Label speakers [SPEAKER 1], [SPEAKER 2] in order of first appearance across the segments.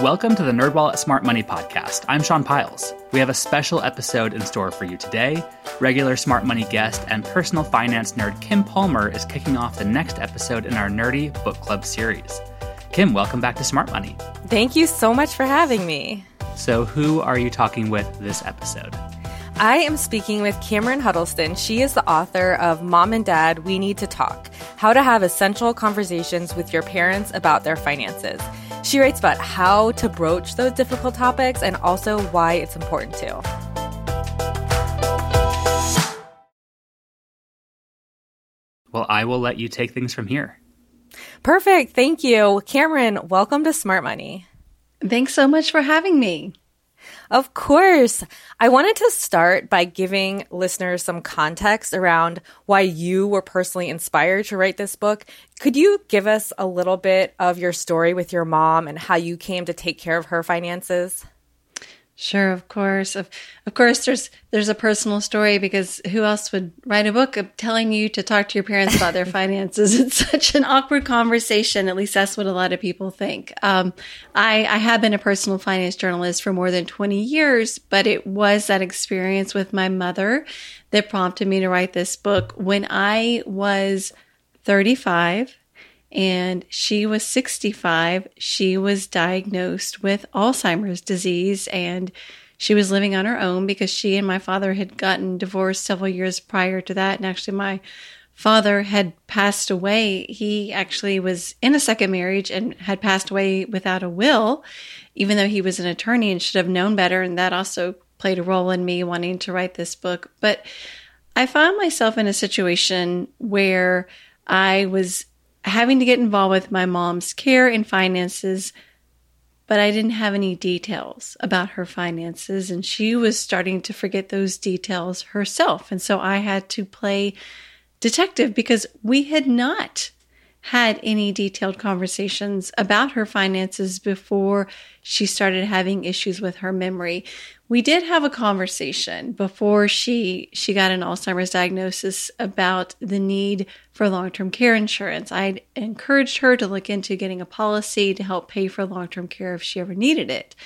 [SPEAKER 1] Welcome to the NerdWallet Smart Money Podcast. I'm Sean Piles. We have a special episode in store for you today. Regular Smart Money guest and personal finance nerd Kim Palmer is kicking off the next episode in our Nerdy Book Club series. Kim, welcome back to Smart Money.
[SPEAKER 2] Thank you so much for having me.
[SPEAKER 1] So who are you talking with this episode?
[SPEAKER 2] I am speaking with Cameron Huddleston. She is the author of Mom and Dad, We Need to Talk: How to Have Essential Conversations with Your Parents About Their Finances. She writes about how to broach those difficult topics and also why it's important to.
[SPEAKER 1] Well, I will let you take things from here.
[SPEAKER 2] Perfect. Thank you. Cameron, welcome to Smart Money.
[SPEAKER 3] Thanks so much for having me.
[SPEAKER 2] Of course. I wanted to start by giving listeners some context around why you were personally inspired to write this book. Could you give us a little bit of your story with your mom and how you came to take care of her finances?
[SPEAKER 3] Sure, of course. Of course, there's a personal story, because who else would write a book of telling you to talk to your parents about their finances? It's such an awkward conversation. At least that's what a lot of people think. I have been a personal finance journalist for more than 20 years, but it was that experience with my mother that prompted me to write this book. When I was 35, and she was 65. She was diagnosed with Alzheimer's disease, and she was living on her own because she and my father had gotten divorced several years prior to that. And actually, my father had passed away. He actually was in a second marriage and had passed away without a will, even though he was an attorney and should have known better. And that also played a role in me wanting to write this book. But I found myself in a situation where I was having to get involved with my mom's care and finances, but I didn't have any details about her finances, and she was starting to forget those details herself. And so I had to play detective because we had not had any detailed conversations about her finances before she started having issues with her memory. We did have a conversation before she got an Alzheimer's diagnosis about the need for long-term care insurance. I encouraged her to look into getting a policy to help pay for long-term care if she ever needed it.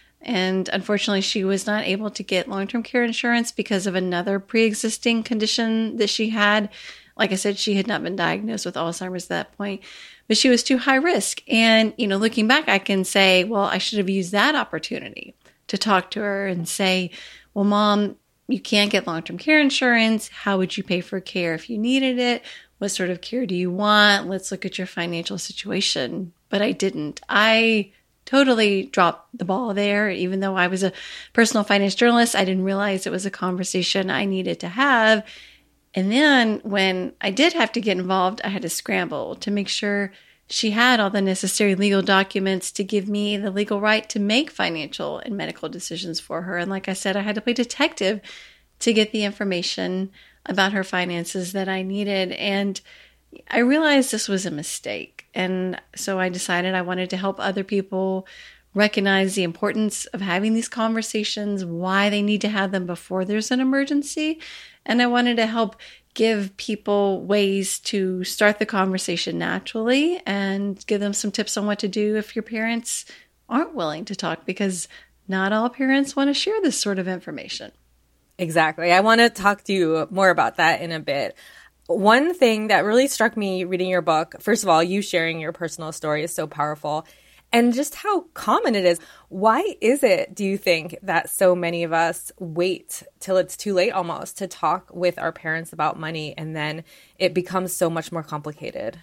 [SPEAKER 3] And unfortunately, she was not able to get long-term care insurance because of another pre-existing condition that she had. Like I said, she had not been diagnosed with Alzheimer's at that point, but she was too high risk. And, looking back, I can say, well, I should have used that opportunity to talk to her and say, well, Mom, you can't get long-term care insurance. How would you pay for care if you needed it? What sort of care do you want? Let's look at your financial situation. But I didn't. I totally dropped the ball there. Even though I was a personal finance journalist, I didn't realize it was a conversation I needed to have. And then when I did have to get involved, I had to scramble to make sure she had all the necessary legal documents to give me the legal right to make financial and medical decisions for her. And like I said, I had to play detective to get the information about her finances that I needed. And I realized this was a mistake. And so I decided I wanted to help other people recognize the importance of having these conversations, why they need to have them before there's an emergency. And I wanted to help give people ways to start the conversation naturally and give them some tips on what to do if your parents aren't willing to talk, because not all parents want to share this sort of information.
[SPEAKER 2] Exactly. I want to talk to you more about that in a bit. One thing that really struck me reading your book, first of all, you sharing your personal story is so powerful, and just how common it is. Why is it, do you think, that so many of us wait till it's too late almost to talk with our parents about money, and then it becomes so much more complicated?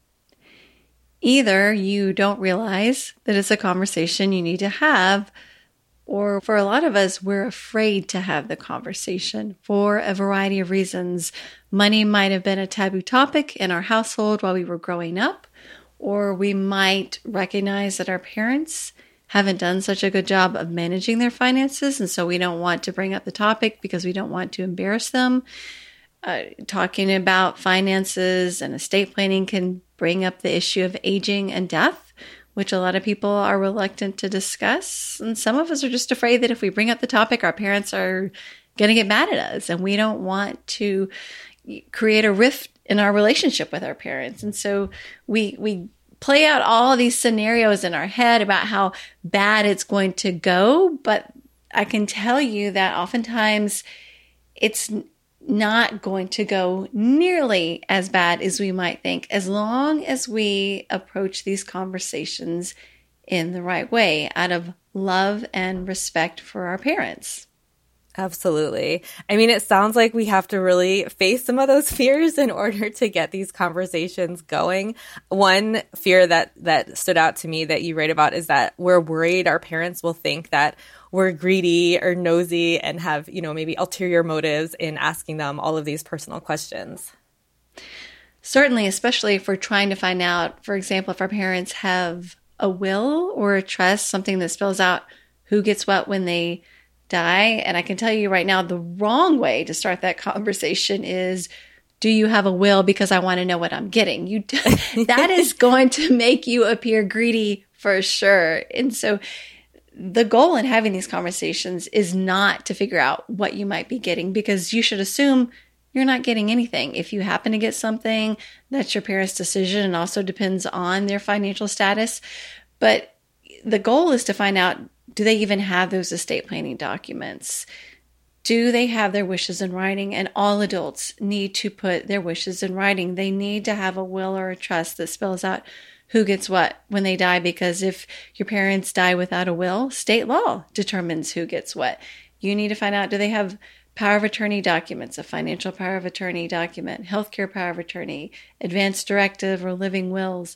[SPEAKER 3] Either you don't realize that it's a conversation you need to have, or for a lot of us, we're afraid to have the conversation for a variety of reasons. Money might have been a taboo topic in our household while we were growing up, or we might recognize that our parents haven't done such a good job of managing their finances, and so we don't want to bring up the topic because we don't want to embarrass them. Talking about finances and estate planning can bring up the issue of aging and death, which a lot of people are reluctant to discuss. And some of us are just afraid that if we bring up the topic, our parents are going to get mad at us, and we don't want to create a rift in our relationship with our parents. And so we play out all these scenarios in our head about how bad it's going to go. But I can tell you that oftentimes it's not going to go nearly as bad as we might think, as long as we approach these conversations in the right way, out of love and respect for our parents.
[SPEAKER 2] Absolutely. I mean, it sounds like we have to really face some of those fears in order to get these conversations going. One fear that stood out to me that you write about is that we're worried our parents will think that we're greedy or nosy and have, maybe ulterior motives in asking them all of these personal questions.
[SPEAKER 3] Certainly, especially if we're trying to find out, for example, if our parents have a will or a trust, something that spells out who gets what when they die. And I can tell you right now, the wrong way to start that conversation is, do you have a will because I want to know what I'm getting? That is going to make you appear greedy for sure. And so the goal in having these conversations is not to figure out what you might be getting, because you should assume you're not getting anything. If you happen to get something, that's your parents' decision and also depends on their financial status. But the goal is to find out, do they even have those estate planning documents? Do they have their wishes in writing? And all adults need to put their wishes in writing. They need to have a will or a trust that spells out who gets what when they die, because if your parents die without a will, state law determines who gets what. You need to find out, do they have power of attorney documents, a financial power of attorney document, healthcare power of attorney, advance directive, or living wills.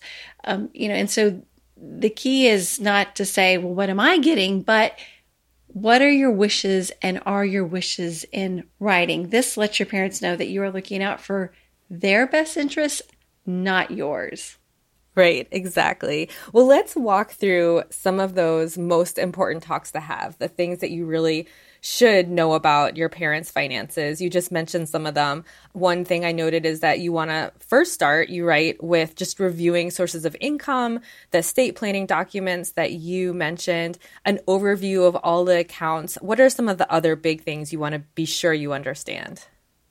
[SPEAKER 3] And so the key is not to say, well, what am I getting? But what are your wishes, and are your wishes in writing? This lets your parents know that you are looking out for their best interests, not yours.
[SPEAKER 2] Right, exactly. Well, let's walk through some of those most important talks to have, the things that you really should know about your parents' finances. You just mentioned some of them. One thing I noted is that you want to first start, you write, with just reviewing sources of income, the estate planning documents that you mentioned, an overview of all the accounts. What are some of the other big things you want to be sure you understand?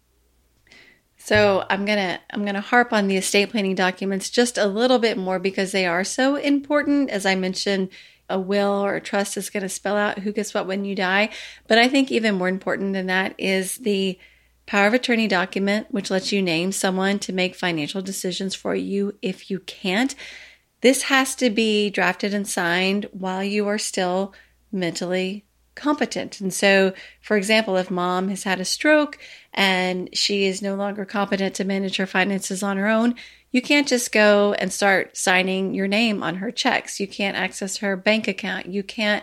[SPEAKER 3] So I'm gonna harp on the estate planning documents just a little bit more, because they are so important. As I mentioned, a will or a trust is going to spell out who gets what when you die. But I think even more important than that is the power of attorney document, which lets you name someone to make financial decisions for you if you can't. This has to be drafted and signed while you are still mentally competent. And so, for example, if mom has had a stroke and she is no longer competent to manage her finances on her own, you can't just go and start signing your name on her checks. You can't access her bank account. You can't,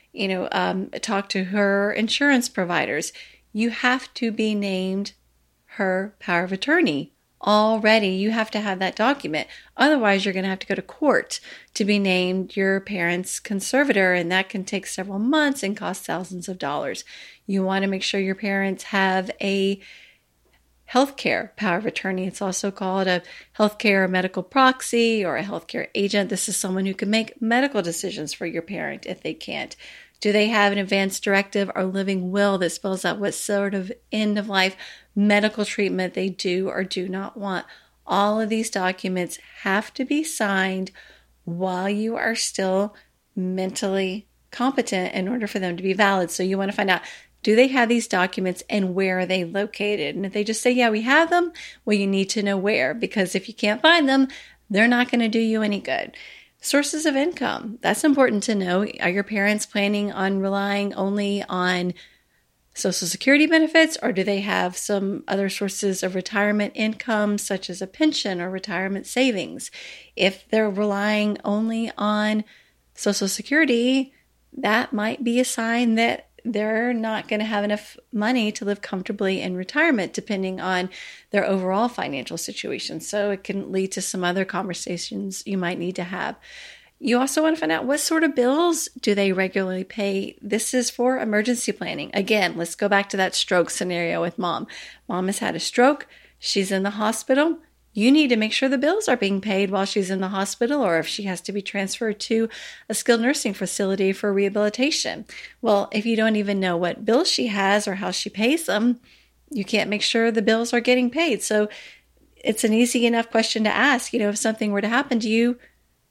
[SPEAKER 3] talk to her insurance providers. You have to be named her power of attorney already. You have to have that document. Otherwise, you're going to have to go to court to be named your parents' conservator, and that can take several months and cost thousands of dollars. You want to make sure your parents have a healthcare power of attorney. It's also called a healthcare medical proxy or a healthcare agent. This is someone who can make medical decisions for your parent if they can't. Do they have an advance directive or living will that spells out what sort of end-of-life medical treatment they do or do not want? All of these documents have to be signed while you are still mentally competent in order for them to be valid. So you want to find out, do they have these documents and where are they located? And if they just say, yeah, we have them, well, you need to know where, because if you can't find them, they're not going to do you any good. Sources of income. That's important to know. Are your parents planning on relying only on Social Security benefits, or do they have some other sources of retirement income, such as a pension or retirement savings? If they're relying only on Social Security, that might be a sign that they're not going to have enough money to live comfortably in retirement, depending on their overall financial situation. So it can lead to some other conversations you might need to have. You also want to find out, what sort of bills do they regularly pay? This is for emergency planning. Again, let's go back to that stroke scenario with mom. Mom has had a stroke. She's in the hospital. You need to make sure the bills are being paid while she's in the hospital, or if she has to be transferred to a skilled nursing facility for rehabilitation. Well, if you don't even know what bills she has or how she pays them, you can't make sure the bills are getting paid. So it's an easy enough question to ask. If something were to happen to you,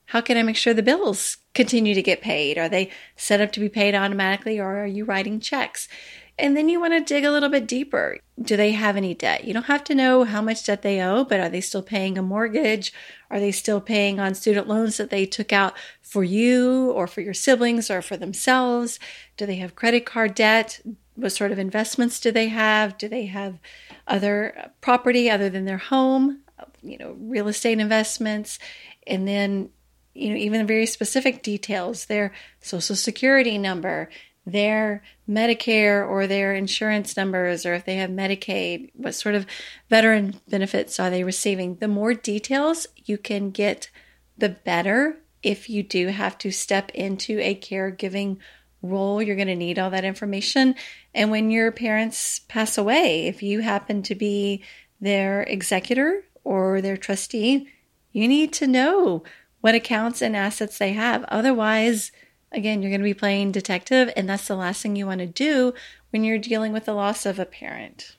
[SPEAKER 3] how can I make sure the bills continue to get paid? Are they set up to be paid automatically, or are you writing checks? And then you want to dig a little bit deeper. Do they have any debt? You don't have to know how much debt they owe, but are they still paying a mortgage? Are they still paying on student loans that they took out for you or for your siblings or for themselves? Do they have credit card debt? What sort of investments do they have? Do they have other property other than their home? Real estate investments. And then, even very specific details, their social security number, their Medicare or their insurance numbers, or if they have Medicaid, what sort of veteran benefits are they receiving? The more details you can get, the better. If you do have to step into a caregiving role, you're going to need all that information. And when your parents pass away, if you happen to be their executor or their trustee, you need to know what accounts and assets they have. Otherwise, again, you're going to be playing detective, and that's the last thing you want to do when you're dealing with the loss of a parent.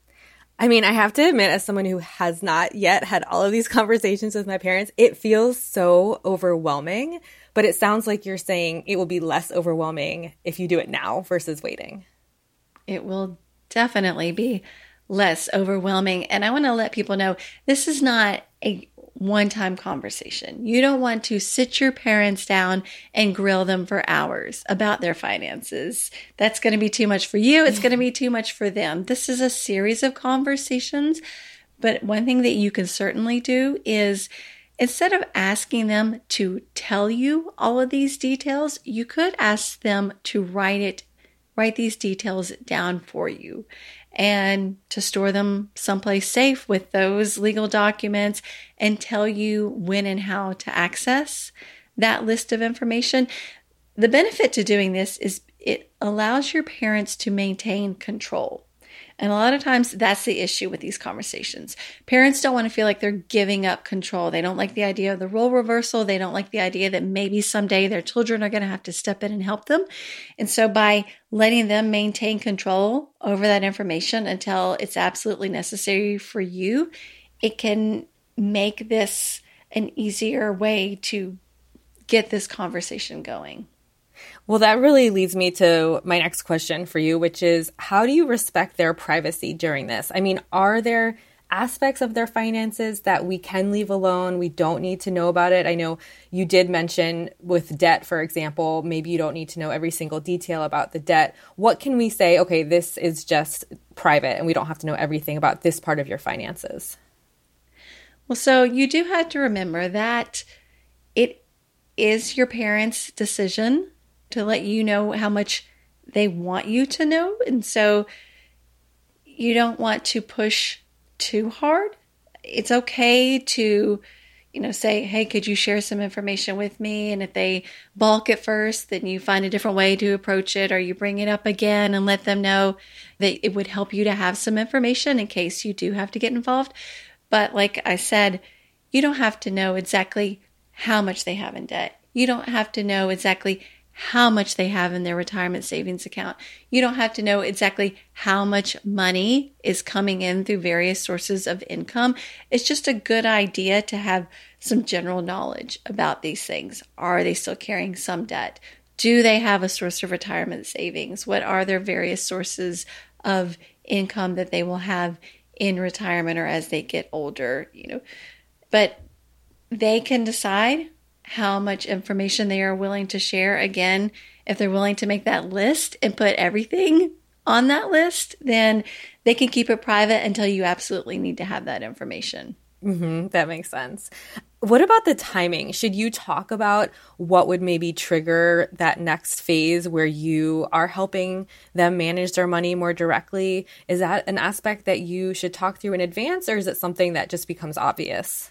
[SPEAKER 2] I mean, I have to admit, as someone who has not yet had all of these conversations with my parents, it feels so overwhelming. But it sounds like you're saying it will be less overwhelming if you do it now versus waiting.
[SPEAKER 3] It will definitely be less overwhelming. And I want to let people know this is not a one-time conversation. You don't want to sit your parents down and grill them for hours about their finances. That's going to be too much for you. It's going to be too much for them. This is a series of conversations. But one thing that you can certainly do is, instead of asking them to tell you all of these details, you could ask them to write these details down for you and to store them someplace safe with those legal documents and tell you when and how to access that list of information. The benefit to doing this is it allows your parents to maintain control. And a lot of times that's the issue with these conversations. Parents don't want to feel like they're giving up control. They don't like the idea of the role reversal. They don't like the idea that maybe someday their children are going to have to step in and help them. And so by letting them maintain control over that information until it's absolutely necessary for you, it can make this an easier way to get this conversation going.
[SPEAKER 2] Well, that really leads me to my next question for you, which is, how do you respect their privacy during this? I mean, are there aspects of their finances that we can leave alone? We don't need to know about it. I know you did mention with debt, for example, maybe you don't need to know every single detail about the debt. What can we say, okay, this is just private and we don't have to know everything about this part of your finances?
[SPEAKER 3] Well, so you do have to remember that it is your parents' decision to let you know how much they want you to know. And so you don't want to push too hard. It's okay to, say, hey, could you share some information with me? And if they balk at first, then you find a different way to approach it, or you bring it up again and let them know that it would help you to have some information in case you do have to get involved. But like I said, you don't have to know exactly how much they have in debt. You don't have to know exactly how much they have in their retirement savings account. You don't have to know exactly how much money is coming in through various sources of income. It's just a good idea to have some general knowledge about these things. Are they still carrying some debt? Do they have a source of retirement savings? What are their various sources of income that they will have in retirement or as they get older? But they can decide how much information they are willing to share. Again, if they're willing to make that list and put everything on that list, then they can keep it private until you absolutely need to have that information.
[SPEAKER 2] That makes sense. What about the timing? Should you talk about what would maybe trigger that next phase where you are helping them manage their money more directly? Is that an aspect that you should talk through in advance, or is it something that just becomes obvious?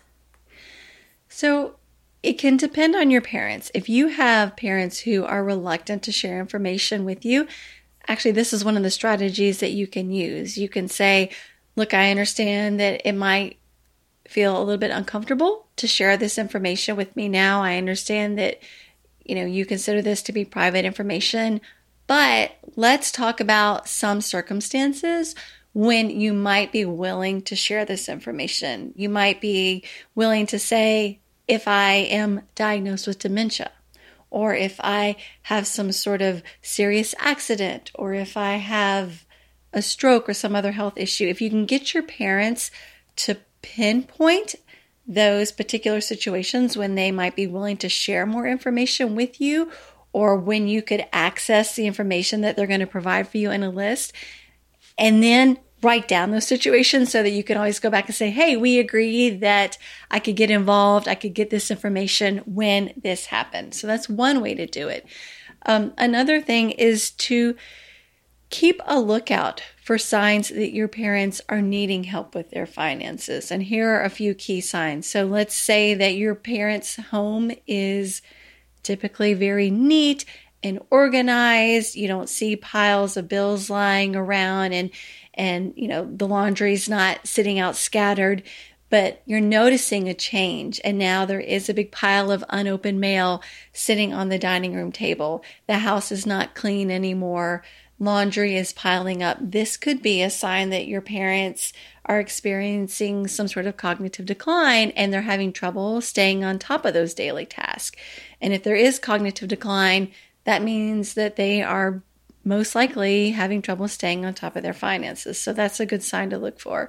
[SPEAKER 3] So it can depend on your parents. If you have parents who are reluctant to share information with you, actually, this is one of the strategies that you can use. You can say, look, I understand that it might feel a little bit uncomfortable to share this information with me now. I understand that, you consider this to be private information, but let's talk about some circumstances when you might be willing to share this information. You might be willing to say, if I am diagnosed with dementia, or if I have some sort of serious accident, or if I have a stroke or some other health issue, if you can get your parents to pinpoint those particular situations when they might be willing to share more information with you, or when you could access the information that they're going to provide for you in a list, and then write down those situations so that you can always go back and say, hey, we agree that I could get involved. I could get this information when this happened. So that's one way to do it. Another thing is to keep a lookout for signs that your parents are needing help with their finances. And here are a few key signs. So let's say that your parents' home is typically very neat and organized. You don't see piles of bills lying around and the laundry's not sitting out scattered, but you're noticing a change. And now there is a big pile of unopened mail sitting on the dining room table. The house is not clean anymore. Laundry is piling up. This could be a sign that your parents are experiencing some sort of cognitive decline and they're having trouble staying on top of those daily tasks. And if there is cognitive decline, that means that they are most likely having trouble staying on top of their finances. So that's a good sign to look for.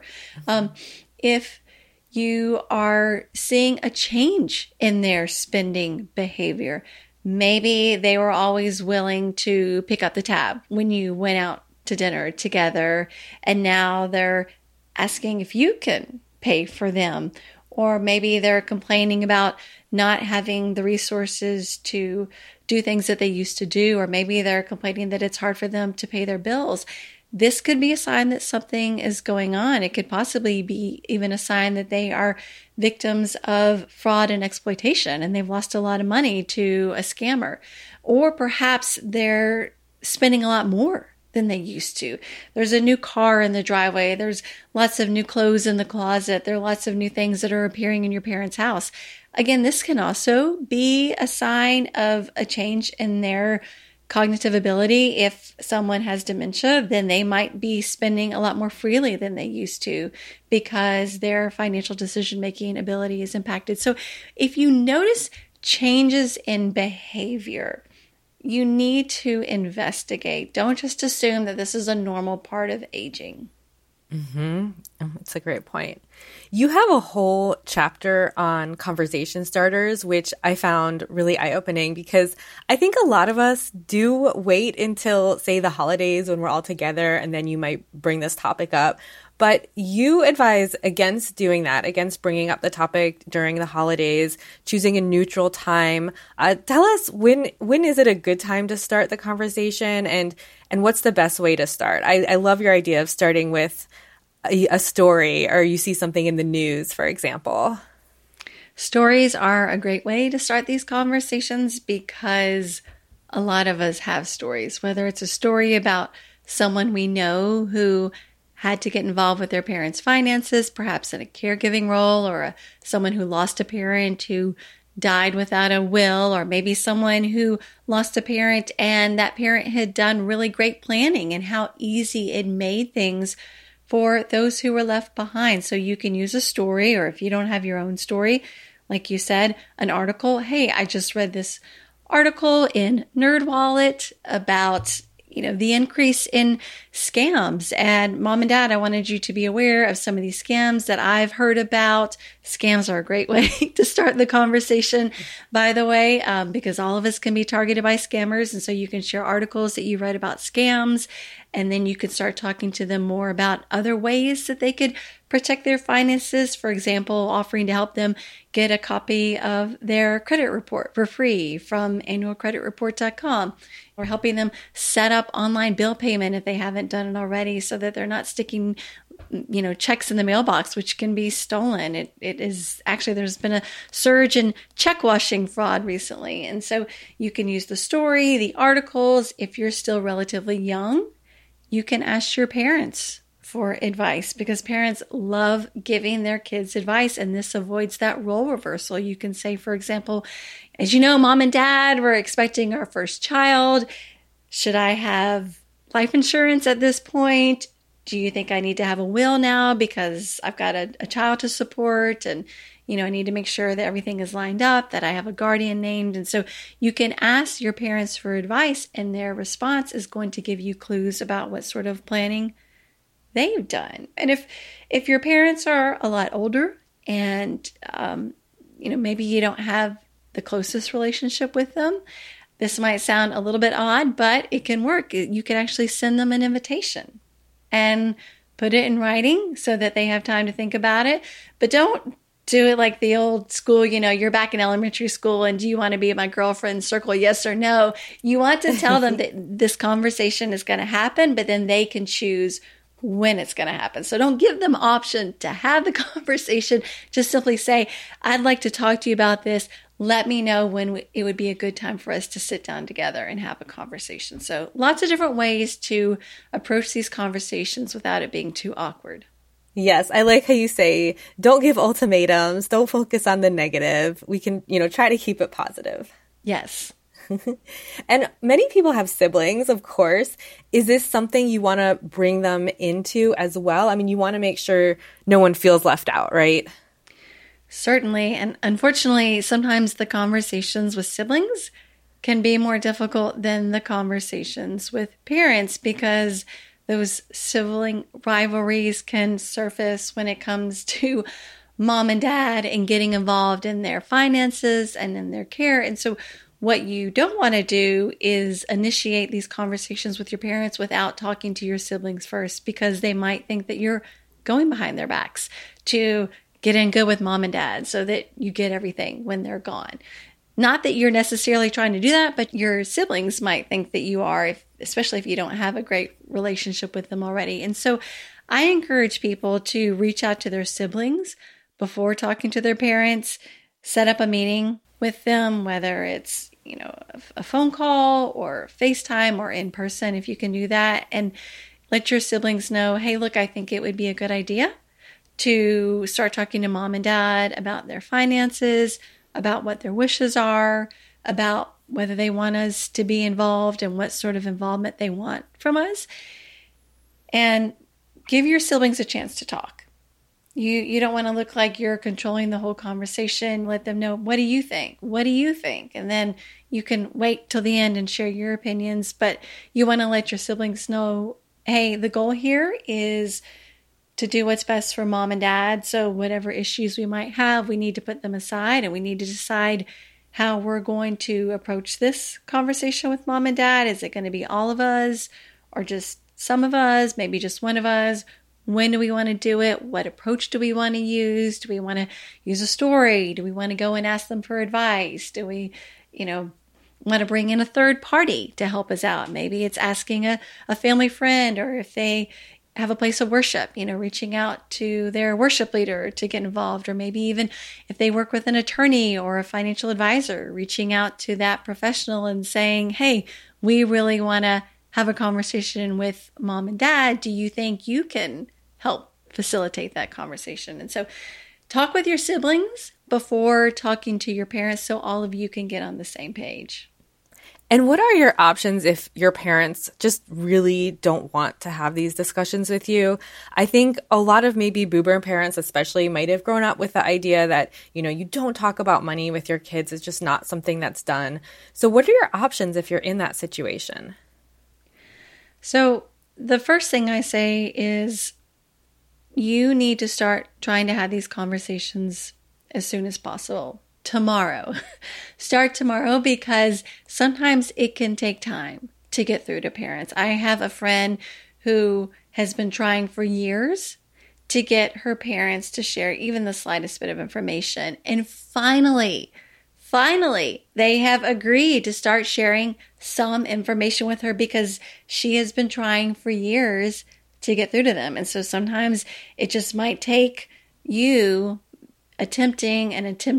[SPEAKER 3] If you are seeing a change in their spending behavior, maybe they were always willing to pick up the tab when you went out to dinner together, and now they're asking if you can pay for them. Or maybe they're complaining about not having the resources to do things that they used to do, or maybe they're complaining that it's hard for them to pay their bills. This could be a sign that something is going on. It could possibly be even a sign that they are victims of fraud and exploitation and they've lost a lot of money to a scammer. Or perhaps they're spending a lot more than they used to. There's a new car in the driveway. There's lots of new clothes in the closet. There are lots of new things that are appearing in your parents' house. Again, this can also be a sign of a change in their cognitive ability. If someone has dementia, then they might be spending a lot more freely than they used to because their financial decision-making ability is impacted. So if you notice changes in behavior, you need to investigate. Don't just assume that this is a normal part of aging.
[SPEAKER 2] Mm-hmm. Oh, that's a great point. You have a whole chapter on conversation starters, which I found really eye-opening because I think a lot of us do wait until, say, the holidays when we're all together, and then you might bring this topic up. But you advise against doing that, against bringing up the topic during the holidays, choosing a neutral time. Tell us when is it a good time to start the conversation, and what's the best way to start? I love your idea of starting with a story, or you see something in the news, for example.
[SPEAKER 3] Stories are a great way to start these conversations because a lot of us have stories, whether it's a story about someone we know who had to get involved with their parents' finances, perhaps in a caregiving role, or someone who lost a parent who died without a will, or maybe someone who lost a parent and that parent had done really great planning and how easy it made things for those who were left behind. So you can use a story, or if you don't have your own story, like you said, an article. Hey, I just read this article in NerdWallet about the increase in scams. And Mom and Dad, I wanted you to be aware of some of these scams that I've heard about. Scams are a great way to start the conversation, by the way, because all of us can be targeted by scammers. And so you can share articles that you read about scams, and then you could start talking to them more about other ways that they could protect their finances. For example, offering to help them get a copy of their credit report for free from annualcreditreport.com, or helping them set up online bill payment if they haven't done it already, so that they're not sticking checks in the mailbox, which can be stolen. It is actually, there's been a surge in check washing fraud recently. And so you can use the story, the articles. If you're still relatively young, you can ask your parents for advice, because parents love giving their kids advice, and this avoids that role reversal. You can say, for example, as you know, Mom and Dad, we're expecting our first child. Should I have life insurance at this point? do you think I need to have a will now because I've got a child to support, and I need to make sure that everything is lined up, that I have a guardian named. And so you can ask your parents for advice, and their response is going to give you clues about what sort of planning they've done. And if your parents are a lot older and, maybe you don't have the closest relationship with them, this might sound a little bit odd, but it can work. You can actually send them an invitation and put it in writing so that they have time to think about it. But don't do it like the old school, you're back in elementary school and do you want to be my girlfriend, circle yes or no. You want to tell them that this conversation is going to happen, but then they can choose when it's going to happen. So don't give them option to have the conversation. Just simply say, I'd like to talk to you about this. Let me know when it would be a good time for us to sit down together and have a conversation. So lots of different ways to approach these conversations without it being too awkward.
[SPEAKER 2] Yes, I like how you say, don't give ultimatums, don't focus on the negative. We can, try to keep it positive.
[SPEAKER 3] Yes.
[SPEAKER 2] And many people have siblings, of course. Is this something you want to bring them into as well? I mean, you want to make sure no one feels left out, right?
[SPEAKER 3] Certainly. And unfortunately, sometimes the conversations with siblings can be more difficult than the conversations with parents because those sibling rivalries can surface when it comes to mom and dad and getting involved in their finances and in their care. And so what you don't want to do is initiate these conversations with your parents without talking to your siblings first, because they might think that you're going behind their backs to get in good with mom and dad so that you get everything when they're gone. Not that you're necessarily trying to do that, but your siblings might think that you are, especially if you don't have a great relationship with them already. And so I encourage people to reach out to their siblings before talking to their parents, set up a meeting with them, whether it's, a phone call or FaceTime or in person, if you can do that, and let your siblings know, hey, look, I think it would be a good idea to start talking to mom and dad about their finances, about what their wishes are, about whether they want us to be involved and what sort of involvement they want from us. And give your siblings a chance to talk. You don't want to look like you're controlling the whole conversation. Let them know, what do you think? What do you think? And then you can wait till the end and share your opinions. But you want to let your siblings know, hey, the goal here is to do what's best for mom and dad. So whatever issues we might have, we need to put them aside and we need to decide how we're going to approach this conversation with mom and dad. Is it going to be all of us or just some of us, maybe just one of us? When do we want to do it? What approach do we want to use? Do we want to use a story? Do we want to go and ask them for advice? Do we, want to bring in a third party to help us out? Maybe it's asking a family friend, or if they have a place of worship, reaching out to their worship leader to get involved, or maybe even if they work with an attorney or a financial advisor, reaching out to that professional and saying, hey, we really want to have a conversation with mom and dad. Do you think you can help facilitate that conversation? And so talk with your siblings before talking to your parents so all of you can get on the same page.
[SPEAKER 2] And what are your options if your parents just really don't want to have these discussions with you? I think a lot of maybe boomer parents especially might have grown up with the idea that, you don't talk about money with your kids. It's just not something that's done. So what are your options if you're in that situation?
[SPEAKER 3] So the first thing I say is you need to start trying to have these conversations as soon as possible. Tomorrow. Start tomorrow, because sometimes it can take time to get through to parents. I have a friend who has been trying for years to get her parents to share even the slightest bit of information. And finally, they have agreed to start sharing some information with her because she has been trying for years to get through to them. And so sometimes it just might take you attempting,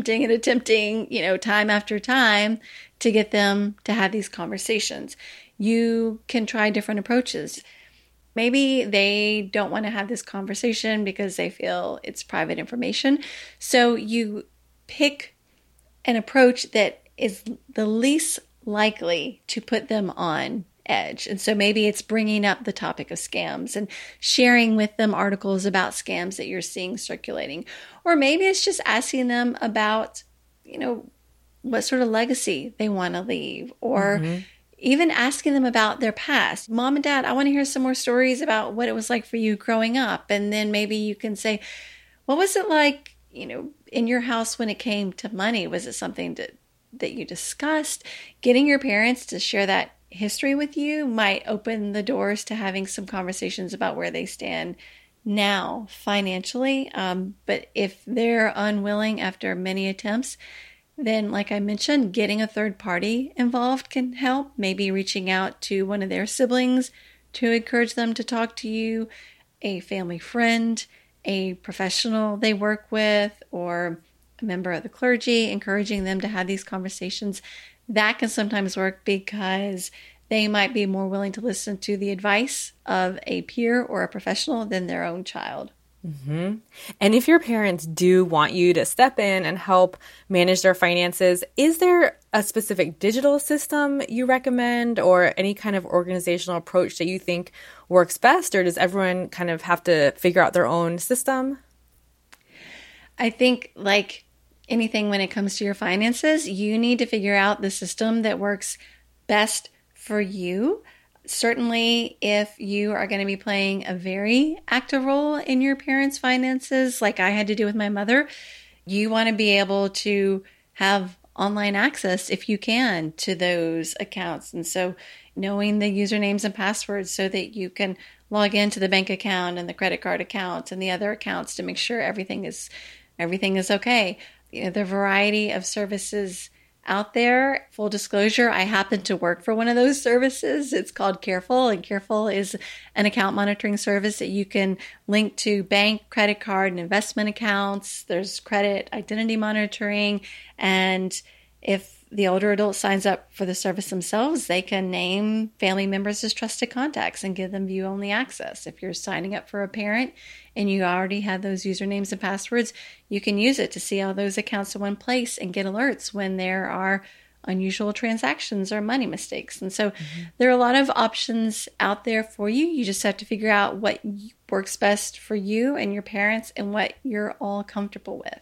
[SPEAKER 3] time after time to get them to have these conversations. You can try different approaches. Maybe they don't want to have this conversation because they feel it's private information. So you pick an approach that is the least likely to put them on edge. And so maybe it's bringing up the topic of scams and sharing with them articles about scams that you're seeing circulating. Or maybe it's just asking them about, what sort of legacy they want to leave, or even asking them about their past. Mom and Dad, I want to hear some more stories about what it was like for you growing up. And then maybe you can say, what was it like, in your house when it came to money? Was it something that you discussed? Getting your parents to share that history with you might open the doors to having some conversations about where they stand now financially. But if they're unwilling after many attempts, then, like I mentioned, getting a third party involved can help. Maybe reaching out to one of their siblings to encourage them to talk to you, a family friend, a professional they work with, or a member of the clergy, encouraging them to have these conversations. That can sometimes work because they might be more willing to listen to the advice of a peer or a professional than their own child.
[SPEAKER 2] And if your parents do want you to step in and help manage their finances, is there a specific digital system you recommend or any kind of organizational approach that you think works best? Or does everyone kind of have to figure out their own system?
[SPEAKER 3] I think, like anything when it comes to your finances, you need to figure out the system that works best for you. Certainly, if you are going to be playing a very active role in your parents' finances, like I had to do with my mother, you want to be able to have online access, if you can, to those accounts. And so knowing the usernames and passwords so that you can log into the bank account and the credit card account and the other accounts to make sure everything is okay. The variety of services out there. Full disclosure, I happen to work for one of those services. It's called Careful, and Careful is an account monitoring service that you can link to bank, credit card, and investment accounts. There's credit identity monitoring, and if the older adult signs up for the service themselves, they can name family members as trusted contacts and give them view-only access. If you're signing up for a parent and you already have those usernames and passwords, you can use it to see all those accounts in one place and get alerts when there are unusual transactions or money mistakes. And so there are a lot of options out there for you. You just have to figure out what works best for you and your parents and what you're all comfortable with.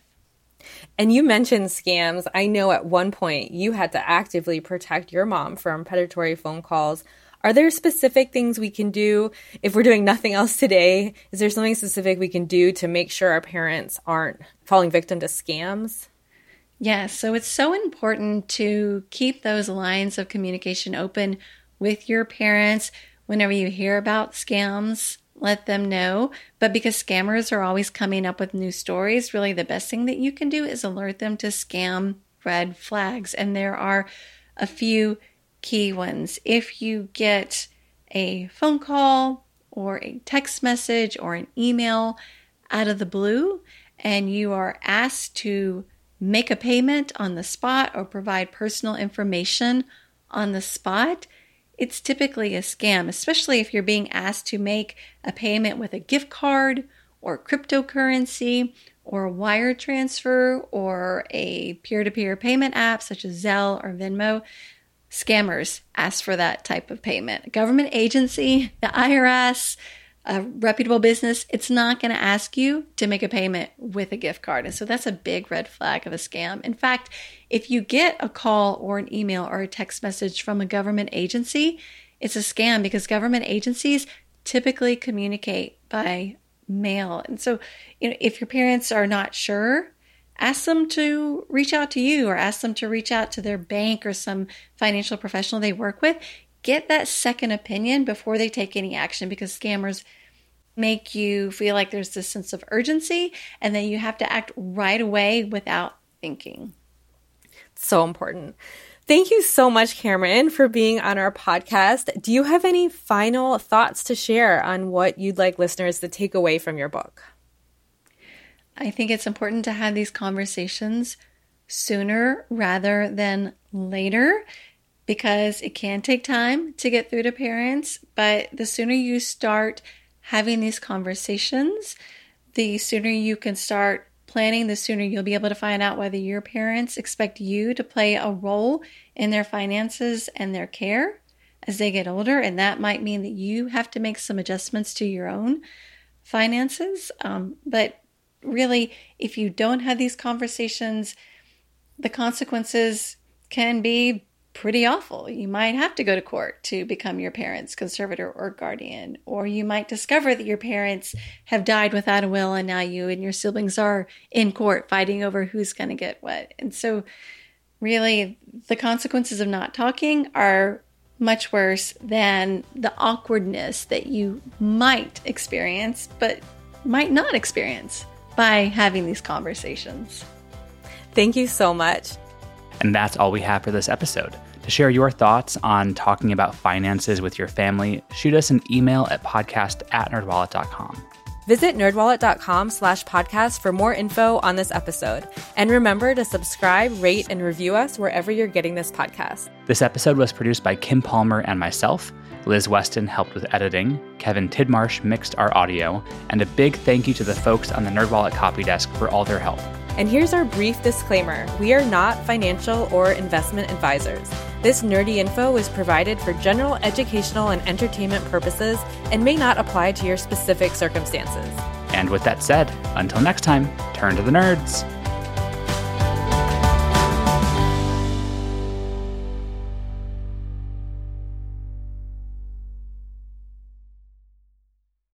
[SPEAKER 2] And you mentioned scams. I know at one point you had to actively protect your mom from predatory phone calls. Are there specific things we can do if we're doing nothing else today? Is there something specific we can do to make sure our parents aren't falling victim to scams?
[SPEAKER 3] Yes, so it's so important to keep those lines of communication open with your parents. Whenever you hear about scams, let them know. But because scammers are always coming up with new stories, really the best thing that you can do is alert them to scam red flags. And there are a few key ones. If you get a phone call or a text message or an email out of the blue and you are asked to make a payment on the spot or provide personal information on the spot, it's typically a scam, especially if you're being asked to make a payment with a gift card or cryptocurrency or a wire transfer or a peer-to-peer payment app such as Zelle or Venmo. Scammers ask for that type of payment. A government agency, the IRS, a reputable business, it's not going to ask you to make a payment with a gift card. And so that's a big red flag of a scam. In fact, if you get a call or an email or a text message from a government agency, it's a scam because government agencies typically communicate by mail. And so, if your parents are not sure, ask them to reach out to you or ask them to reach out to their bank or some financial professional they work with. Get that second opinion before they take any action because scammers make you feel like there's this sense of urgency and then you have to act right away without thinking.
[SPEAKER 2] So important. Thank you so much, Cameron, for being on our podcast. Do you have any final thoughts to share on what you'd like listeners to take away from your book?
[SPEAKER 3] I think it's important to have these conversations sooner rather than later because it can take time to get through to parents, but the sooner you start having these conversations, the sooner you can start planning, the sooner you'll be able to find out whether your parents expect you to play a role in their finances and their care. as they get older, and that might mean that you have to make some adjustments to your own finances. But really, if you don't have these conversations, the consequences can be pretty awful. You might have to go to court to become your parent's conservator or guardian, or you might discover that your parents have died without a will and now you and your siblings are in court fighting over who's going to get what. And so really the consequences of not talking are much worse than the awkwardness that you might experience but might not experience by having these conversations.
[SPEAKER 2] Thank you so much.
[SPEAKER 1] And that's all we have for this episode. To share your thoughts on talking about finances with your family, shoot us an email at podcast@nerdwallet.com.
[SPEAKER 2] Visit nerdwallet.com/podcast for more info on this episode. And remember to subscribe, rate, and review us wherever you're getting this podcast.
[SPEAKER 1] This episode was produced by Kim Palmer and myself. Liz Weston helped with editing. Kevin Tidmarsh mixed our audio. And a big thank you to the folks on the NerdWallet copy desk for all their help.
[SPEAKER 2] And here's our brief disclaimer. We are not financial or investment advisors. This nerdy info is provided for general educational and entertainment purposes and may not apply to your specific circumstances.
[SPEAKER 1] And with that said, until next time, turn to the nerds.